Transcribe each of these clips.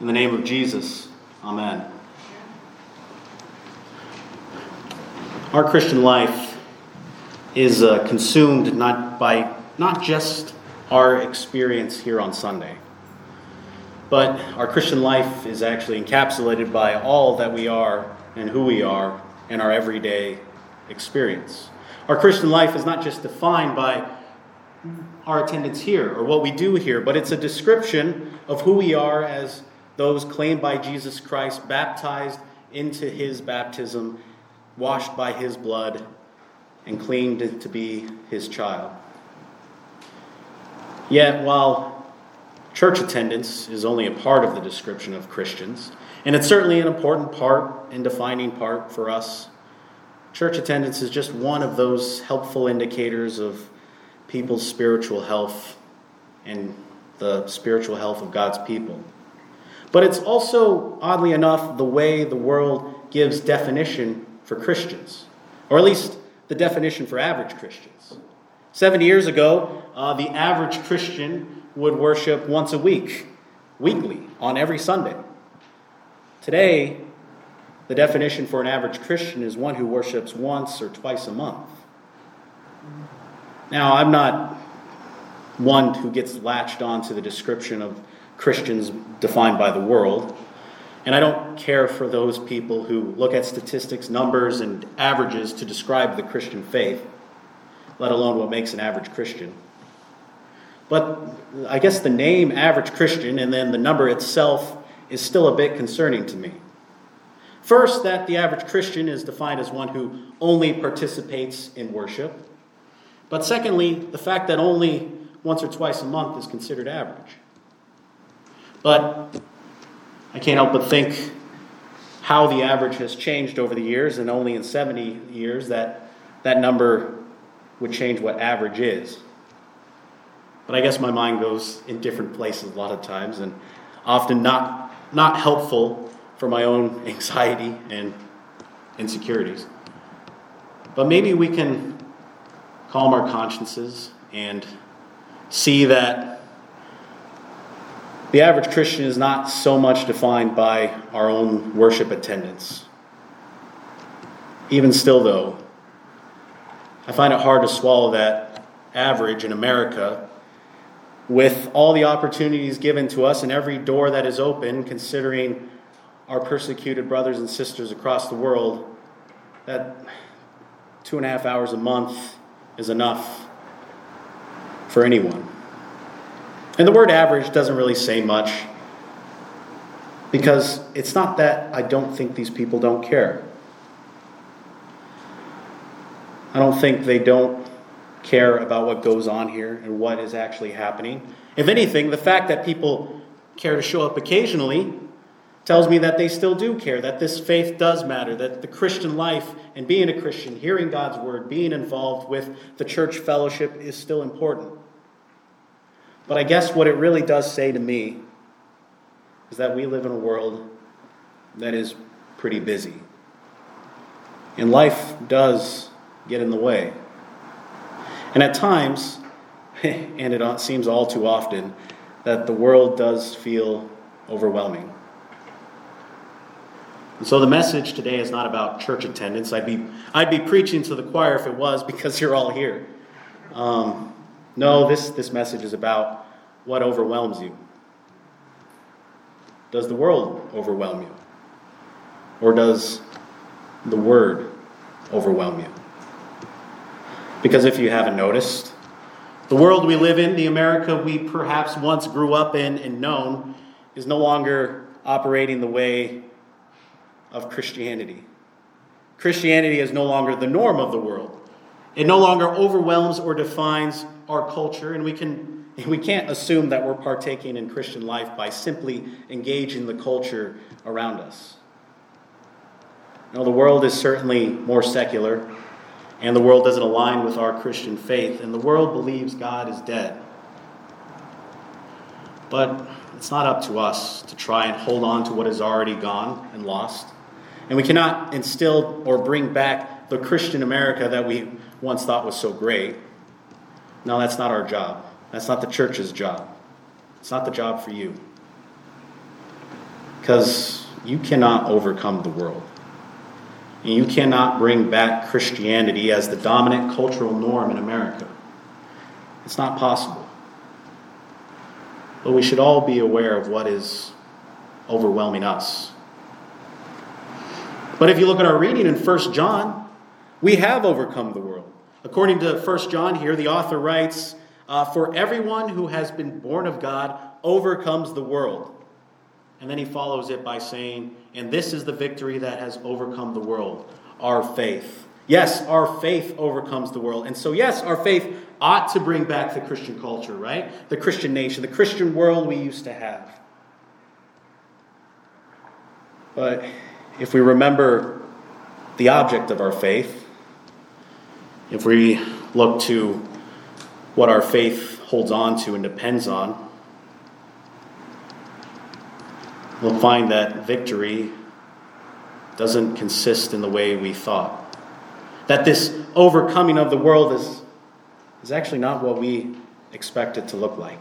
In the name of Jesus, amen. Our Christian life is consumed not just our experience here on Sunday, but our Christian life is actually encapsulated by all that we are and who we are in our everyday experience. Our Christian life is not just defined by our attendance here or what we do here, but it's a description of who we are as those claimed by Jesus Christ, baptized into his baptism, washed by his blood, and claimed to be his child. Yet, while church attendance is only a part of the description of Christians, and it's certainly an important part and defining part for us, church attendance is just one of those helpful indicators of people's spiritual health and the spiritual health of God's people. But it's also, oddly enough, the way the world gives definition for Christians, or at least the definition for average Christians. 70 years ago, the average Christian would worship once a week, weekly, on every Sunday. Today, the definition for an average Christian is one who worships once or twice a month. Now, I'm not one who gets latched on to the description of Christians defined by the world, and I don't care for those people who look at statistics, numbers, and averages to describe the Christian faith, let alone what makes an average Christian. But I guess the name average Christian and then the number itself is still a bit concerning to me. First, that the average Christian is defined as one who only participates in worship. But secondly, the fact that only once or twice a month is considered average. But I can't help but think how the average has changed over the years, and only in 70 years that number would change what average is. But I guess my mind goes in different places a lot of times, and often not helpful for my own anxiety and insecurities. But maybe we can calm our consciences and see that the average Christian is not so much defined by our own worship attendance. Even still, though, I find it hard to swallow that average in America, with all the opportunities given to us and every door that is open, considering our persecuted brothers and sisters across the world, that 2.5 hours a month is enough for anyone. And the word average doesn't really say much, because it's not that I don't think these people don't care. I don't think they don't care about what goes on here and what is actually happening. If anything, the fact that people care to show up occasionally tells me that they still do care, that this faith does matter, that the Christian life and being a Christian, hearing God's word, being involved with the church fellowship is still important. But I guess what it really does say to me is that we live in a world that is pretty busy. And life does get in the way. And at times, and it seems all too often, that the world does feel overwhelming. And so the message today is not about church attendance. I'd be preaching to the choir if it was, because you're all here. No, this message is about what overwhelms you. Does the world overwhelm you? Or does the word overwhelm you? Because if you haven't noticed, the world we live in, the America we perhaps once grew up in and known, is no longer operating the way of Christianity. Christianity is no longer the norm of the world. It no longer overwhelms or defines our culture, and we can't assume that we're partaking in Christian life by simply engaging the culture around us. No, the world is certainly more secular, and the world doesn't align with our Christian faith, and the world believes God is dead. But it's not up to us to try and hold on to what is already gone and lost. And we cannot instill or bring back the Christian America that we once thought was so great. No, that's not our job. That's not the church's job. It's not the job for you. Because you cannot overcome the world. And you cannot bring back Christianity as the dominant cultural norm in America. It's not possible. But we should all be aware of what is overwhelming us. But if you look at our reading in 1 John, we have overcome the world. According to 1 John here, the author writes, for everyone who has been born of God overcomes the world. And then he follows it by saying, and this is the victory that has overcome the world, our faith. Yes, our faith overcomes the world. And so yes, our faith ought to bring back the Christian culture, right? The Christian nation, the Christian world we used to have. But if we remember the object of our faith, if we look to what our faith holds on to and depends on, we'll find that victory doesn't consist in the way we thought. That this overcoming of the world is actually not what we expect it to look like.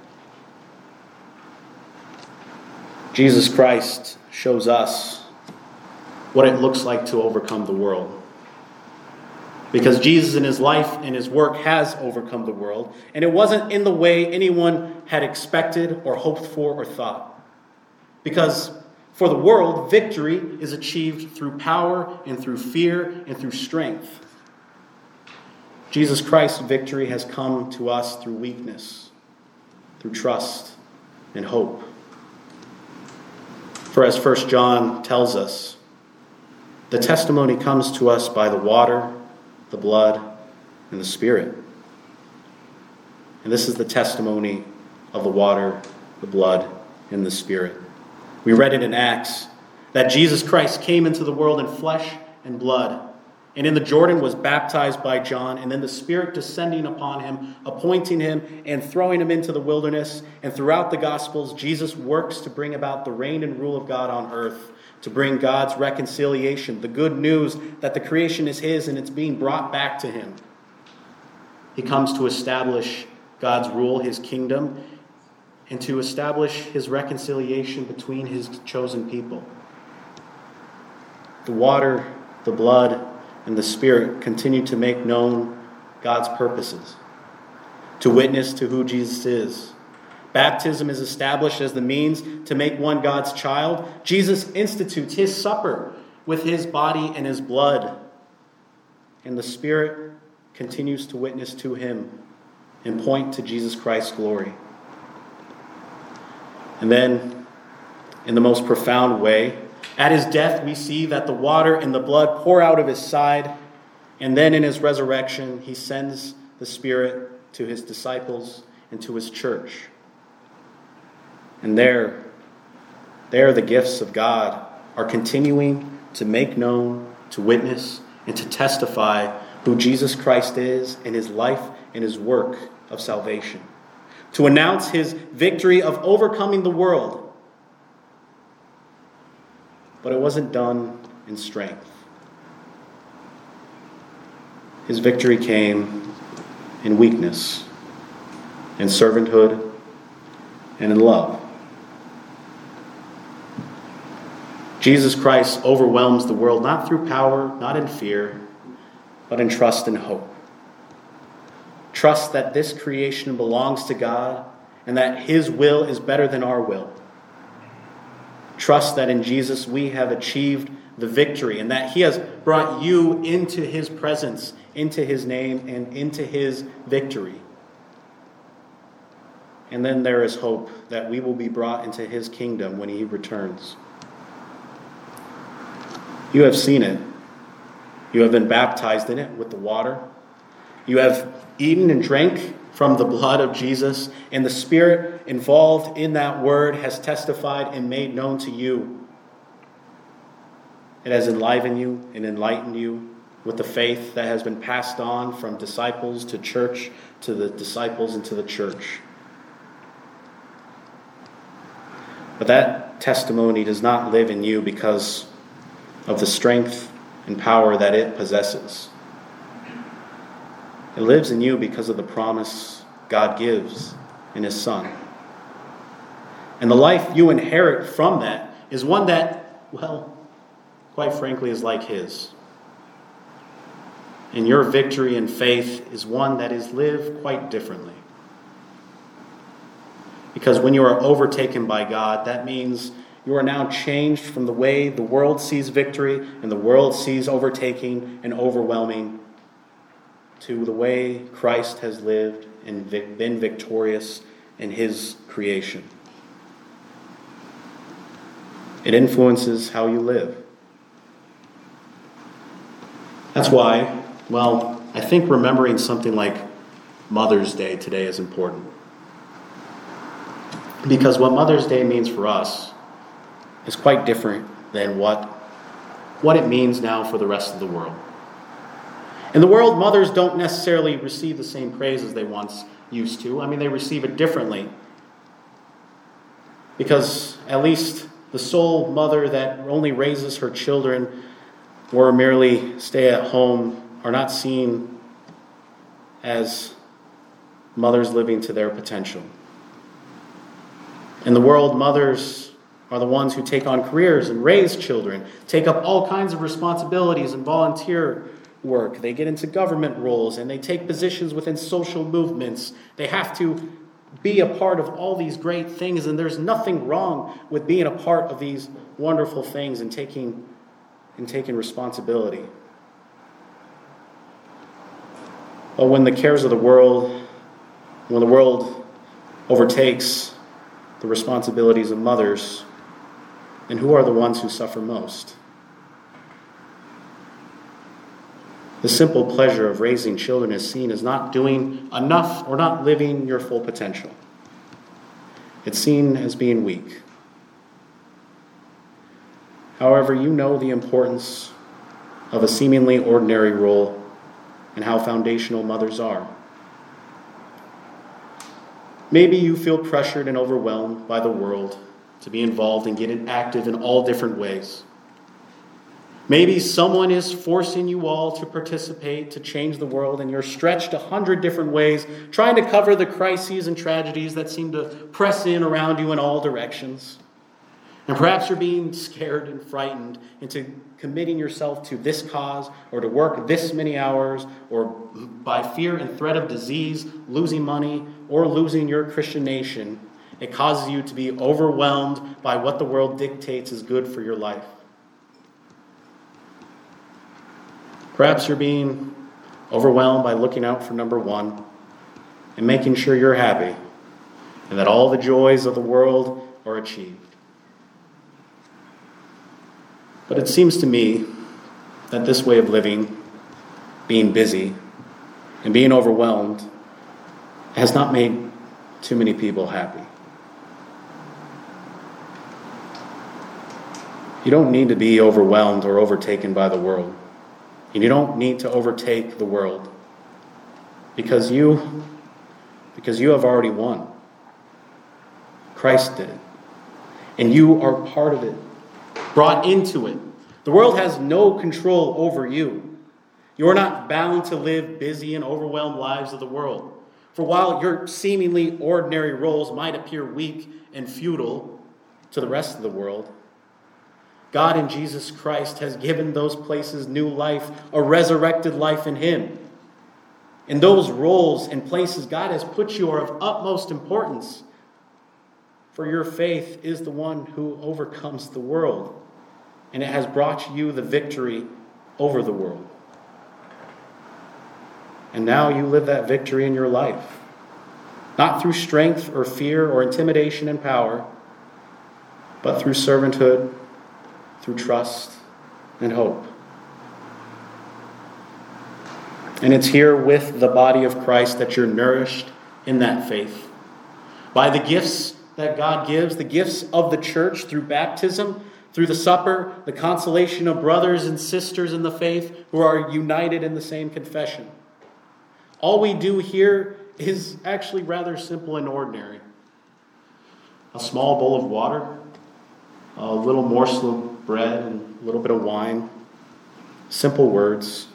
Jesus Christ shows us what it looks like to overcome the world. Because Jesus in his life and his work has overcome the world. And it wasn't in the way anyone had expected or hoped for or thought. Because for the world, victory is achieved through power and through fear and through strength. Jesus Christ's victory has come to us through weakness, through trust and hope. For as 1 John tells us, the testimony comes to us by the water, the blood, and the Spirit. And this is the testimony of the water, the blood, and the Spirit. We read it in Acts that Jesus Christ came into the world in flesh and blood, and in the Jordan was baptized by John, and then the Spirit descending upon him, appointing him and throwing him into the wilderness. And throughout the Gospels, Jesus works to bring about the reign and rule of God on earth, to bring God's reconciliation, the good news that the creation is his and it's being brought back to him. He comes to establish God's rule, his kingdom, and to establish his reconciliation between his chosen people. The water, the blood, and the Spirit continue to make known God's purposes, to witness to who Jesus is. Baptism is established as the means to make one God's child. Jesus institutes his supper with his body and his blood. And the Spirit continues to witness to him and point to Jesus Christ's glory. And then, in the most profound way, at his death, we see that the water and the blood pour out of his side. And then in his resurrection, he sends the Spirit to his disciples and to his church. And there the gifts of God are continuing to make known, to witness, and to testify who Jesus Christ is in his life and his work of salvation. To announce his victory of overcoming the world. But it wasn't done in strength. His victory came in weakness, in servanthood, and in love. Jesus Christ overwhelms the world not through power, not in fear, but in trust and hope. Trust that this creation belongs to God and that his will is better than our will. Trust that in Jesus we have achieved the victory and that he has brought you into his presence, into his name, and into his victory. And then there is hope that we will be brought into his kingdom when he returns. You have seen it. You have been baptized in it with the water. You have eaten and drank from the blood of Jesus, and the Spirit involved in that word has testified and made known to you. It has enlivened you and enlightened you with the faith that has been passed on from disciples to church, to the disciples and to the church. But that testimony does not live in you because of the strength and power that it possesses. It lives in you because of the promise God gives in his Son. And the life you inherit from that is one that, well, quite frankly, is like his. And your victory in faith is one that is lived quite differently. Because when you are overtaken by God, that means you are now changed from the way the world sees victory and the world sees overtaking and overwhelming to the way Christ has lived and been victorious in his creation. It influences how you live. That's why, well, I think remembering something like Mother's Day today is important. Because what Mother's Day means for us is quite different than what it means now for the rest of the world. In the world, mothers don't necessarily receive the same praise as they once used to. I mean, they receive it differently. Because at least the sole mother that only raises her children or merely stay at home are not seen as mothers living to their potential. In the world, mothers are the ones who take on careers and raise children, take up all kinds of responsibilities and volunteer work. They get into government roles and they take positions within social movements. They have to be a part of all these great things, and there's nothing wrong with being a part of these wonderful things and taking responsibility. But when the cares of the world, when the world overtakes the responsibilities of mothers, then who are the ones who suffer most? The simple pleasure of raising children is seen as not doing enough or not living your full potential. It's seen as being weak. However, you know the importance of a seemingly ordinary role and how foundational mothers are. Maybe you feel pressured and overwhelmed by the world to be involved and get active in all different ways. Maybe someone is forcing you all to participate to change the world, and you're stretched 100 different ways, trying to cover the crises and tragedies that seem to press in around you in all directions. And perhaps you're being scared and frightened into committing yourself to this cause or to work this many hours, or by fear and threat of disease, losing money, or losing your Christian nation. It causes you to be overwhelmed by what the world dictates is good for your life. Perhaps you're being overwhelmed by looking out for number one and making sure you're happy and that all the joys of the world are achieved. But it seems to me that this way of living, being busy and being overwhelmed, has not made too many people happy. You don't need to be overwhelmed or overtaken by the world. And you don't need to overtake the world because you have already won. Christ did it. And you are part of it, brought into it. The world has no control over you. You are not bound to live busy and overwhelmed lives of the world. For while your seemingly ordinary roles might appear weak and futile to the rest of the world, God in Jesus Christ has given those places new life, a resurrected life in Him. In those roles and places God has put you are of utmost importance, for your faith is the one who overcomes the world, and it has brought you the victory over the world. And now you live that victory in your life, not through strength or fear or intimidation and power, but through servanthood, through trust and hope. And it's here with the body of Christ that you're nourished in that faith. By the gifts that God gives, the gifts of the church through baptism, through the supper, the consolation of brothers and sisters in the faith who are united in the same confession. All we do here is actually rather simple and ordinary. A small bowl of water, a little morsel of bread and a little bit of wine. Simple words.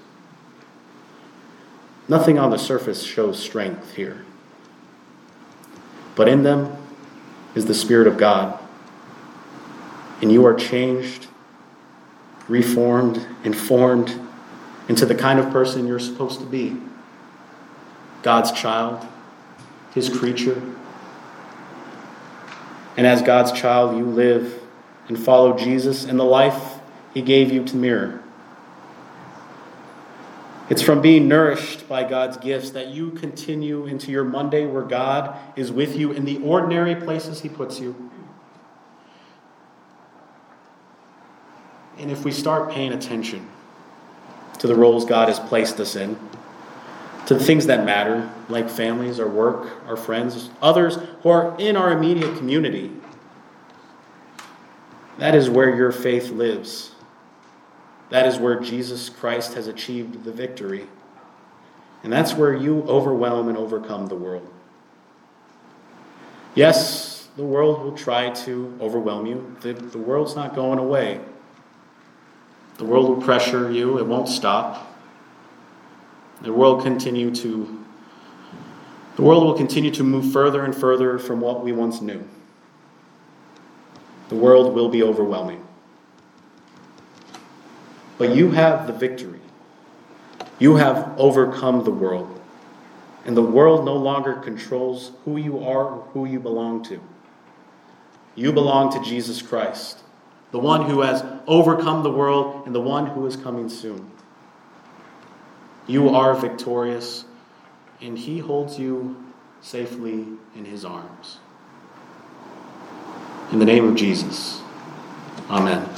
Nothing on the surface shows strength here. But in them is the Spirit of God. And you are changed, reformed, and formed into the kind of person you're supposed to be. God's child, his creature. And as God's child, you live and follow Jesus and the life he gave you to mirror. It's from being nourished by God's gifts that you continue into your Monday where God is with you in the ordinary places he puts you. And if we start paying attention to the roles God has placed us in, to the things that matter, like families, our work, our friends, others who are in our immediate community, that is where your faith lives. That is where Jesus Christ has achieved the victory. And that's where you overwhelm and overcome the world. Yes, the world will try to overwhelm you. The world's not going away. The world will pressure you. It won't stop. The world will continue to move further and further from what we once knew. The world will be overwhelming. But you have the victory. You have overcome the world. And the world no longer controls who you are or who you belong to. You belong to Jesus Christ, the one who has overcome the world and the one who is coming soon. You are victorious, and he holds you safely in his arms. In the name of Jesus, amen.